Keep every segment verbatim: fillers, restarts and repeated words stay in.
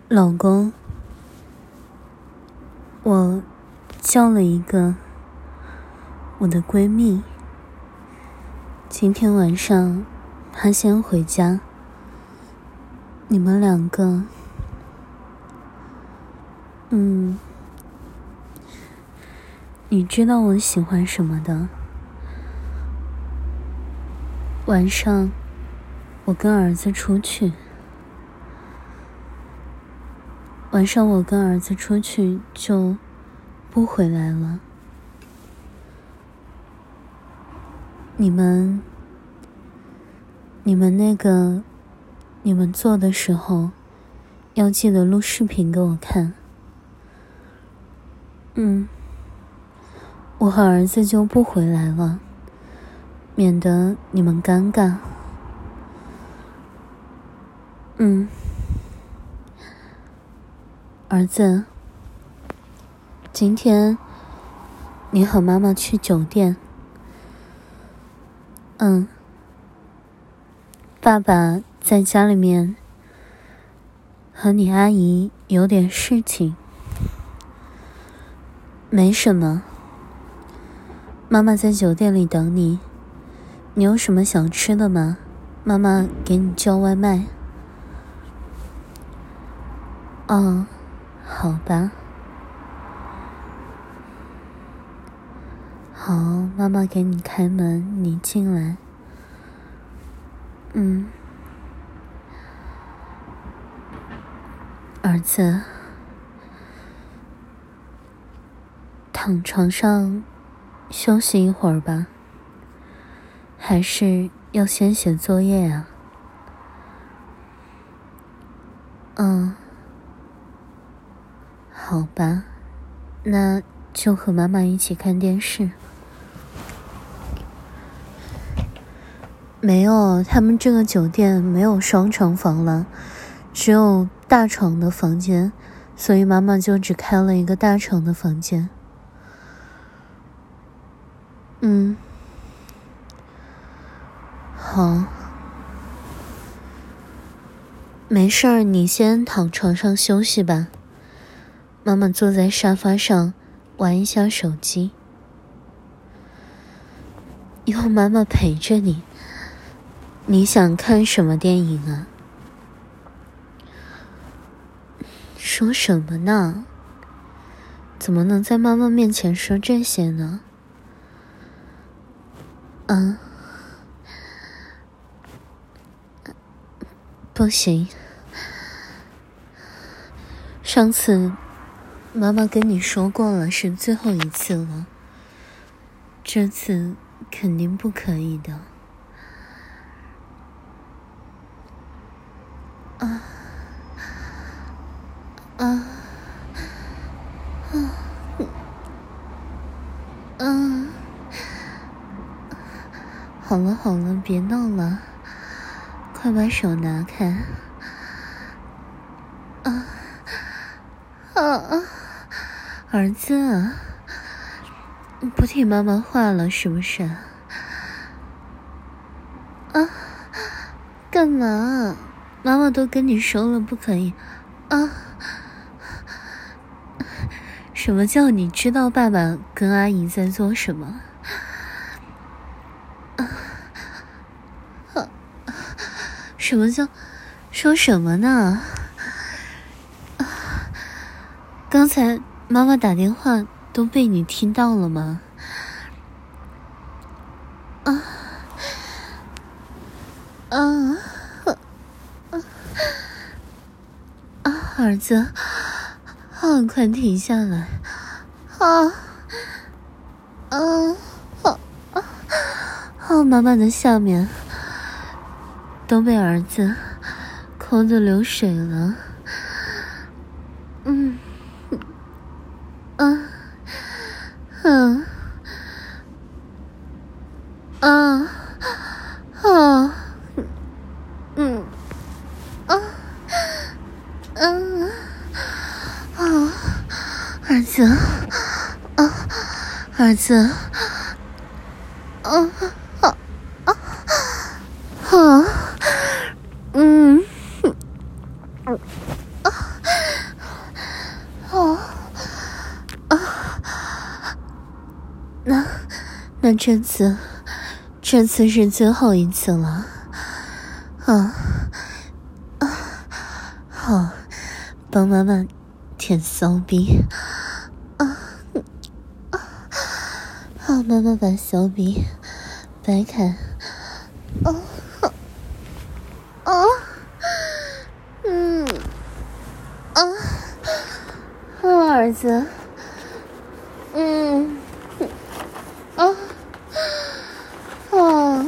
老公，我叫了一个我的闺蜜，今天晚上她先回家，你们两个，嗯，你知道我喜欢什么的。晚上我跟儿子出去。晚上我跟儿子出去就不回来了。你们，你们那个，你们做的时候，要记得录视频给我看。嗯，我和儿子就不回来了，免得你们尴尬。嗯。儿子，今天你和妈妈去酒店。嗯，爸爸在家里面和你阿姨有点事情。没什么，妈妈在酒店里等你。你有什么想吃的吗？妈妈给你叫外卖。哦，好吧。好，妈妈给你开门，你进来。嗯，儿子，躺床上休息一会儿吧，还是要先写作业啊？嗯，好吧，那就和妈妈一起看电视。没有，他们这个酒店没有双床房了，只有大床的房间，所以妈妈就只开了一个大床的房间。嗯，好，没事儿，你先躺床上休息吧。妈妈坐在沙发上玩一下手机，有妈妈陪着你。你想看什么电影啊？说什么呢？怎么能在妈妈面前说这些呢？嗯，不行。上次妈妈跟你说过了，是最后一次了。这次肯定不可以的。啊啊啊啊！好了好了，别闹了，快把手拿开。啊啊啊！儿子，不听妈妈话了是不是？啊，干嘛？妈妈都跟你说了不可以。啊，什么叫你知道爸爸跟阿姨在做什么？啊，啊，什么叫说什么呢？啊，刚才妈妈打电话都被你听到了吗？啊啊啊！儿子，啊，快停下来！啊啊啊啊！妈妈的下面都被儿子抠得流水了。嗯啊嗯啊啊嗯啊嗯啊！儿子啊，儿子啊啊啊啊！嗯啊那这次这次是最后一次了啊啊！好，帮妈妈舔骚逼啊啊！好，妈妈把小臂掰开，哦哦，嗯啊，好儿子，嗯啊啊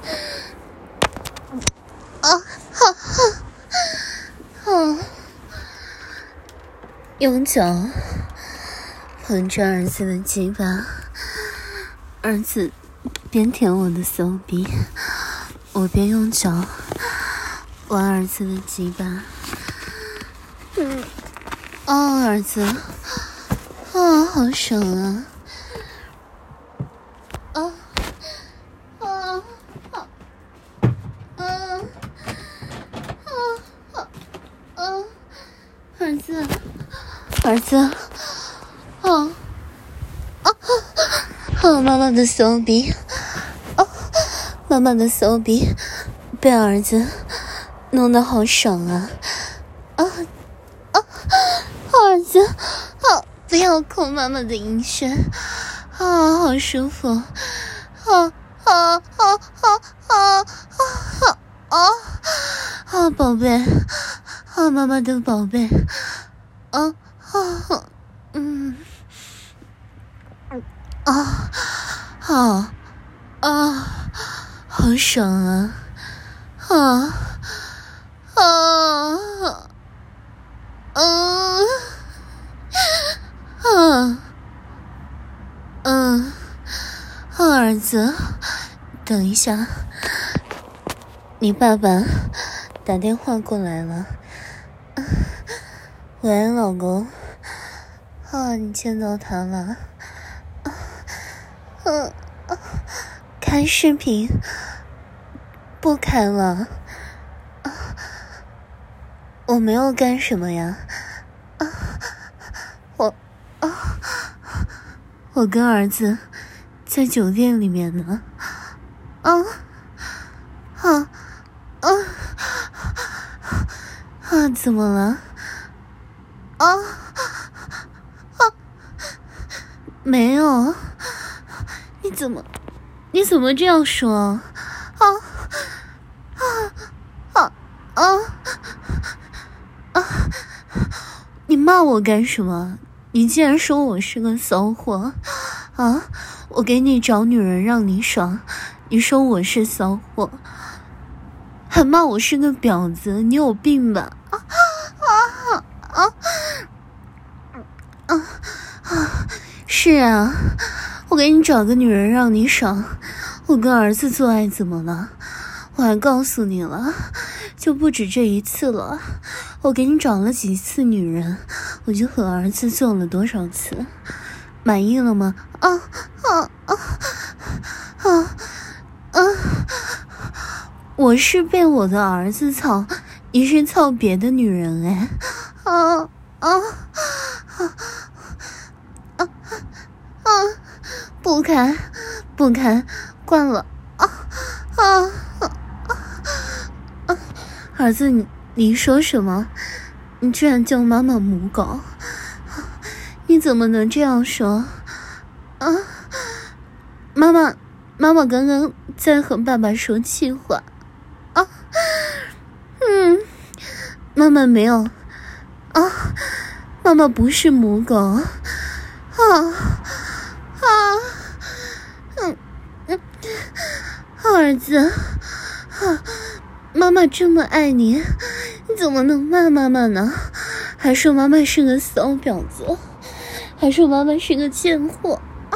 啊哈哈啊！用脚捧着儿子的鸡巴，儿子边舔我的手臂，我边用脚玩儿子的鸡巴。嗯，哦，儿子，啊，好爽啊！啊啊啊啊啊啊！儿子，儿子，啊啊！啊，妈妈的手臂，啊，妈妈的手臂被儿子弄得好爽啊！啊啊！儿子，啊，不要抠妈妈的阴穴，啊，好舒服，啊啊啊啊啊啊啊！啊，宝贝，啊，妈妈的宝贝，啊啊嗯啊啊啊，好爽啊！啊啊嗯啊嗯，儿子，等一下，你爸爸打电话过来了。喂，老公，啊，你见到他了？嗯、啊啊，开视频不开了。啊，我没有干什么呀。啊，我啊，我跟儿子在酒店里面呢。啊啊啊啊！怎么了？啊啊！没有，你怎么，你怎么这样说？啊啊啊啊啊！你骂我干什么？你竟然说我是个骚货啊！我给你找女人让你爽，你说我是骚货，还骂我是个婊子，你有病吧？啊啊啊啊啊！是啊，我给你找个女人让你爽，我跟儿子做爱怎么了？我还告诉你了，就不止这一次了，我给你找了几次女人，我就和儿子做了多少次，满意了吗？啊啊啊啊啊！我是被我的儿子操，你是操别的女人哎！啊啊啊啊啊！不开，不开，关了！啊啊啊啊！儿子，你你说什么？你居然叫妈妈母狗！你怎么能这样说？啊！妈妈，妈妈刚刚在和爸爸说气话。啊，嗯，妈妈没有，啊，妈妈不是母狗，啊啊，嗯嗯，儿子，啊，妈妈这么爱你，你怎么能骂妈妈呢？还说妈妈是个骚婊子，还说妈妈是个贱货，啊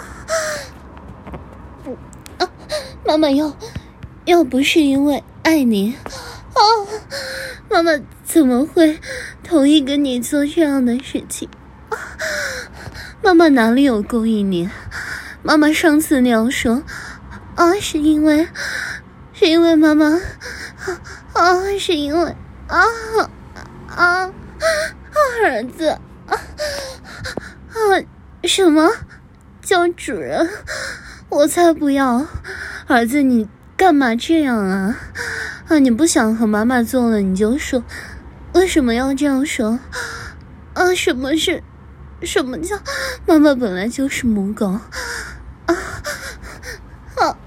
啊，妈妈要要不是因为爱你，啊，妈妈怎么会同意跟你做这样的事情？啊，妈妈哪里有勾引你？妈妈上次那样说，啊，是因为，是因为妈妈，啊，是因为，啊啊啊，儿子，啊啊，什么叫主人？ 我才不要！儿子，你干嘛这样啊？啊，你不想和妈妈做了你就说，为什么要这样说？啊，什么是，什么叫妈妈本来就是母狗？啊啊啊啊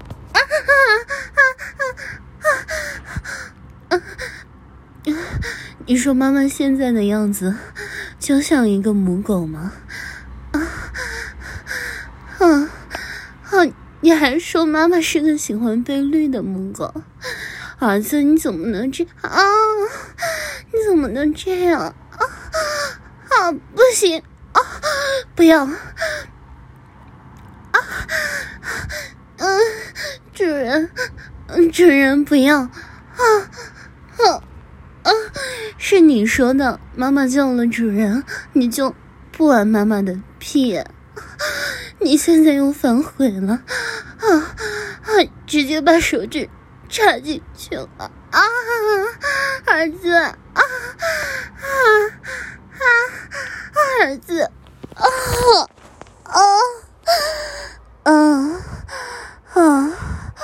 啊！你说妈妈现在的样子就像一个母狗吗？啊啊啊！你还说妈妈是个喜欢被绿的母狗？儿子，你怎么能这啊？你怎么能这样啊？啊，不行啊！不要！啊，嗯，主人，主人不要！啊啊啊！是你说的，妈妈叫了主人，你就不玩妈妈的屁！你现在又反悔了，啊啊！直接把手指插进去了啊！儿子，啊啊啊！儿子，啊啊啊啊！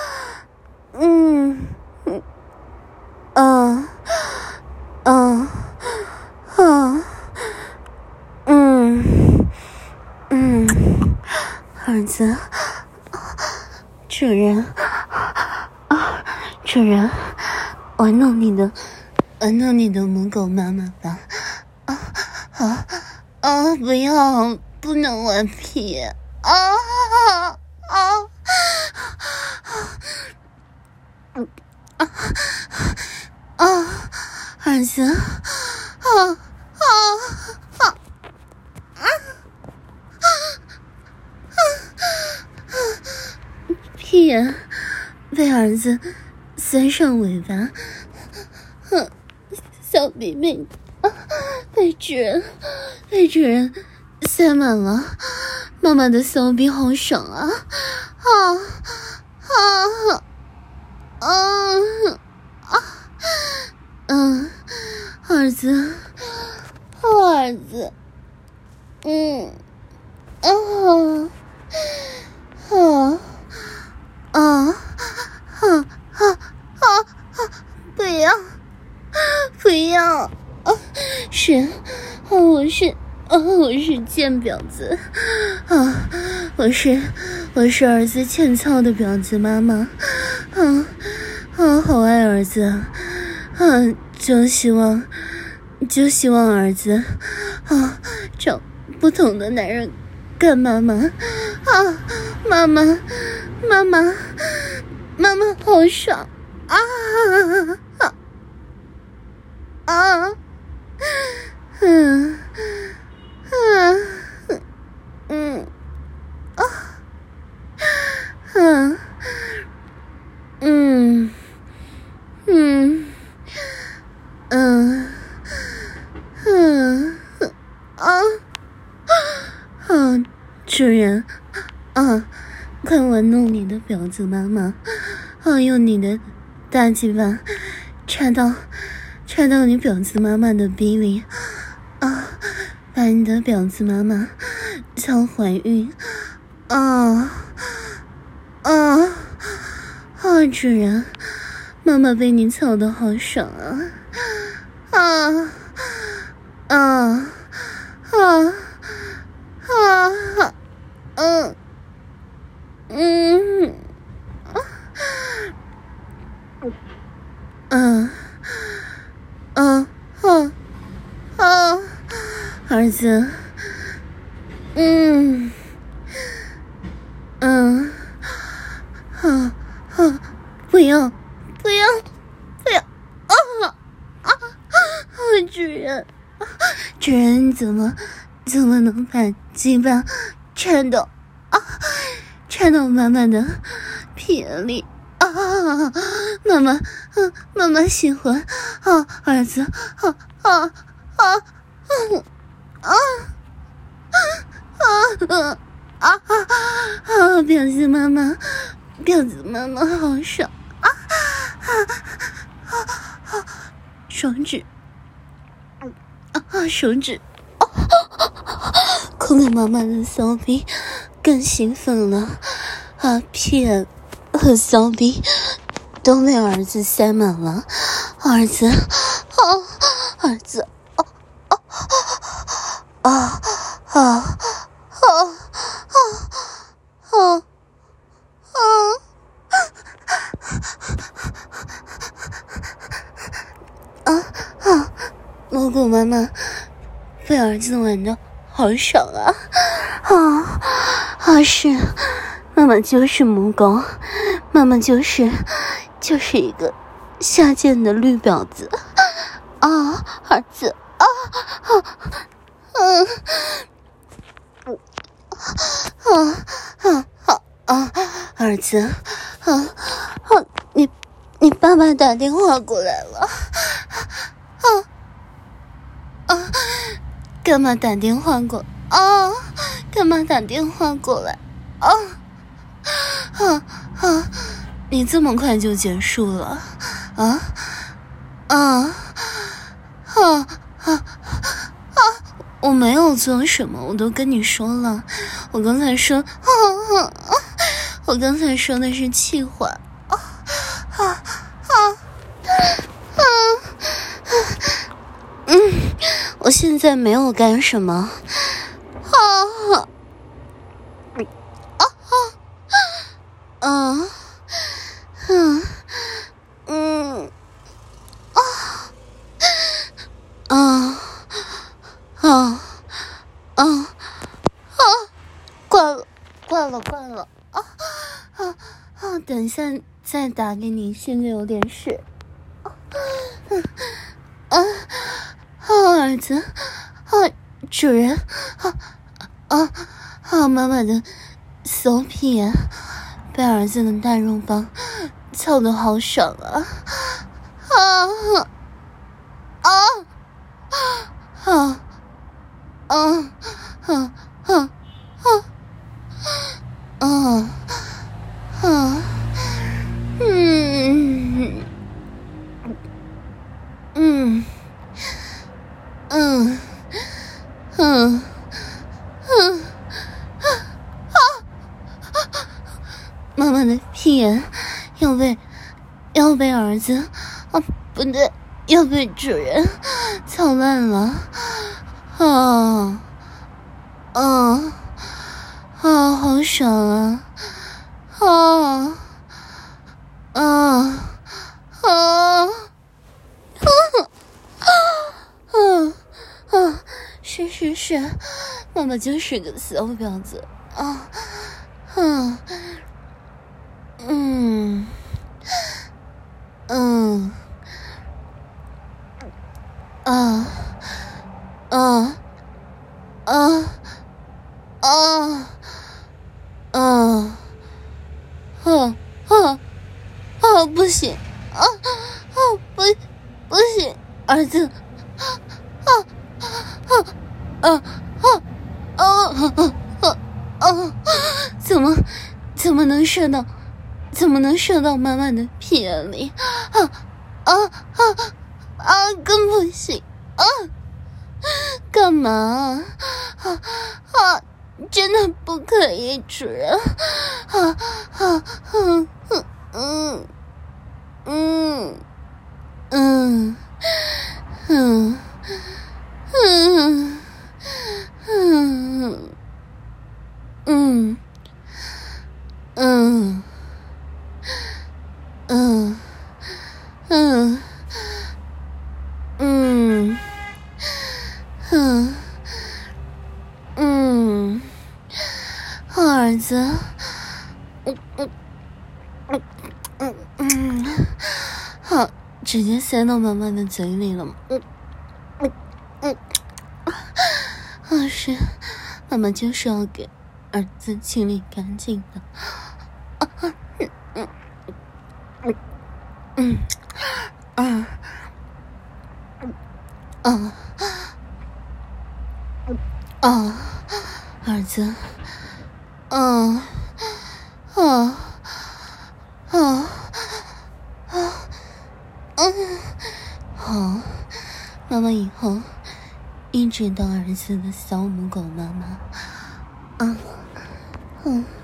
嗯嗯啊啊啊嗯嗯，儿子，主人啊，主人，我弄你的，我弄你的母狗妈妈吧！啊啊啊！不要，不能玩屁！啊啊啊！啊啊！儿子，啊啊啊啊啊！屁眼被儿子塞上尾巴，哼，小鼻妹啊，被主人被主人塞满了，妈妈的小鼻好爽啊！啊啊啊啊！嗯，儿子，儿子，嗯，啊啊啊啊啊啊！不要，不要！啊，是，我是，啊，我是贱婊子，啊，我是，我是儿子欠操的婊子妈妈，啊啊，好爱儿子，啊，就希望，就希望儿子，啊，找不同的男人干妈妈，啊，妈妈，妈妈，妈妈好爽啊啊啊！嗯嗯嗯啊嗯嗯嗯嗯嗯啊啊！主人啊，看我弄你的婊子妈妈！啊，用你的大鸡巴插到插到你婊子妈妈的逼里啊，把你的婊子妈妈操怀孕啊啊啊！主人，妈妈被你操得好爽啊啊啊啊啊！嗯嗯嗯嗯嗯啊，儿子，嗯嗯啊啊！不要不要不要啊啊啊！主人，主人，你怎么怎么能把鸡巴插到啊插到妈妈的屁眼里啊？妈妈，嗯，妈妈喜欢啊，儿子，啊啊啊啊啊啊啊啊！婊子妈妈，婊子妈妈好爽啊啊啊啊！手指，啊手指，抠了妈妈的骚逼，更兴奋了啊！ 啊，屁眼和小臂都被儿子塞满了，儿子，啊，儿子，啊啊啊啊啊啊啊啊！啊啊！蘑菇妈妈被儿子玩的好爽啊！啊啊是，妈妈就是母狗，妈妈就是就是一个下贱的绿婊子啊！儿子啊啊嗯啊啊啊啊！儿子啊啊！你你爸爸打电话过来了啊啊！干嘛打电话过啊？干嘛打电话过来啊啊啊！你这么快就结束了啊啊啊啊啊！我没有做什么，我都跟你说了，我刚才说啊啊啊！我刚才说的是气话啊啊啊啊！嗯，我现在没有干什么啊啊啊啊嗯嗯啊啊啊啊啊！挂了挂了挂了啊啊啊！等一下再打给你，现在有点事啊啊啊！儿子啊，主人啊啊啊！妈妈的小屁眼被儿子的大肉棒操得好爽啊啊啊啊啊啊啊啊啊啊嗯嗯嗯嗯嗯啊！妈妈的屁眼要被要被儿子啊，不对，要被主人操烂了啊啊啊！好爽啊啊啊啊！嗯嗯，是是是，妈妈就是个小婊子啊，嗯嗯嗯啊啊啊啊啊啊啊啊！不行啊啊不不行，儿子。啊啊啊啊啊啊啊！怎么怎么能射到？怎么能射到妈妈的屁眼里？啊啊啊啊！更不行啊！干嘛啊啊！真的不可以，主人啊啊嗯嗯嗯嗯嗯。嗯嗯嗯嗯嗯嗯嗯嗯嗯，儿子，嗯嗯嗯嗯嗯，好，直接塞到妈妈的嘴里了，嗯嗯嗯。啊是，妈妈就是要给儿子清理干净的。啊嗯嗯嗯嗯啊啊，儿子，啊啊啊啊嗯，好，妈妈以后一直当儿子的小母狗妈妈。啊，嗯。